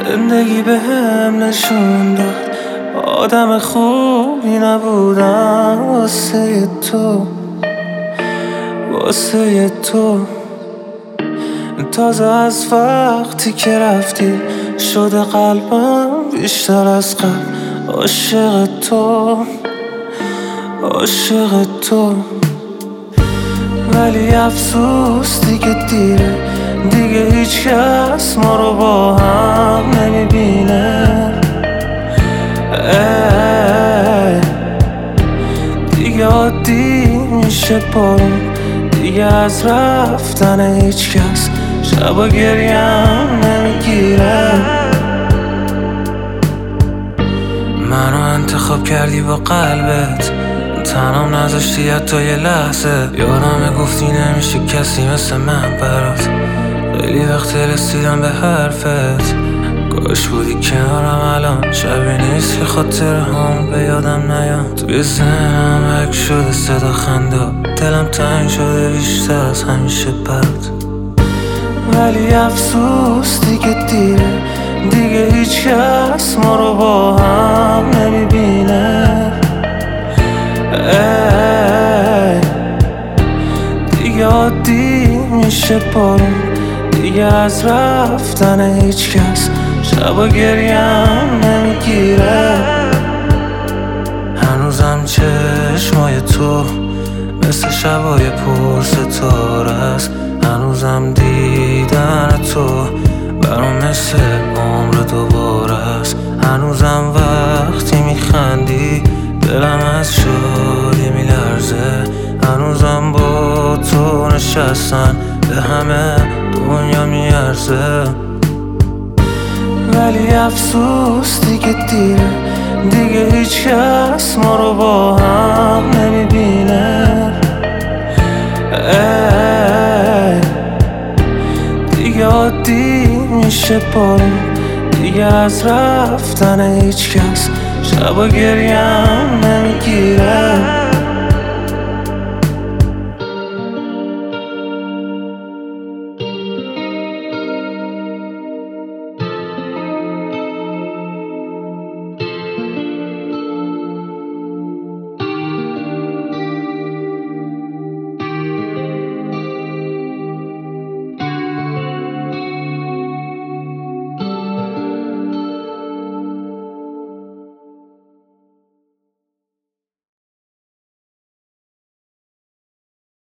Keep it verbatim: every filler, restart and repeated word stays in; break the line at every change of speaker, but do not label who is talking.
زندگی به هم نشون داد آدم خوبی نبودم واسه تو، واسه تو. تازه از وقتی که رفتی شده قلبم بیشتر از قبل عاشق تو، عاشق تو. ولی افسوس دیگه دیره، دیگه هیچ کس ما رو با هم نمیبینه. دیگه عادی میشه بارون، دیگه از رفتن هیچ کس شبا گریم نمیگیره. منو انتخاب کردی با قلبت، تنام نذاشتی حتی یه لحظه. یادمه گفتی نمیشه کسی مثل من برات، خیلی وقت رسیدم به حرفت. کاش بودی کنارم الان، شبی نیست که خاطر هم به یادم نیام. توی ذهنم حک شده صدا خنده، دلم تنگ شده بیشتر از همیشه برات. ولی افسوس دیگه دیره، دیگه هیچ کس ما رو با هم نمیبینه. دیگه عادی میشه بارون، دیگه از رفتن هیچ کس شبا گریم نمیگیره. هنوزم چشمای تو مثل شبای پر ستاره است، هنوزم دیدن تو برام مثل عمر دوباره است. هنوزم وقتی میخندی دلم از شادی میلرزه، هنوزم با تو نشستن به همه دنیا میارزه. ولی افسوس دیگه دیره، دیگه هیچ کس ما رو با هم نمیبینه. دیگه عادی میشه بارون، دیگه از رفتن هیچ کس شبا گریم نمیگیره.